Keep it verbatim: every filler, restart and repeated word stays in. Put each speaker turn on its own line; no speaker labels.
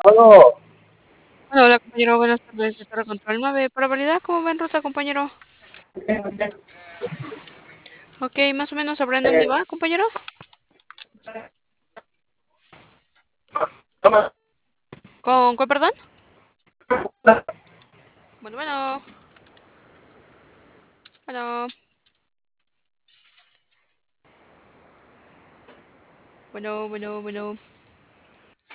Hola,
Hola, hola compañero, buenas tardes de Torre Control nueve. Para validar, ¿cómo va en ruta, compañero? Ok, más o menos sabrán dónde va, compañero. ¿Con cuál, perdón? Bueno, bueno, bueno, bueno, bueno, bueno.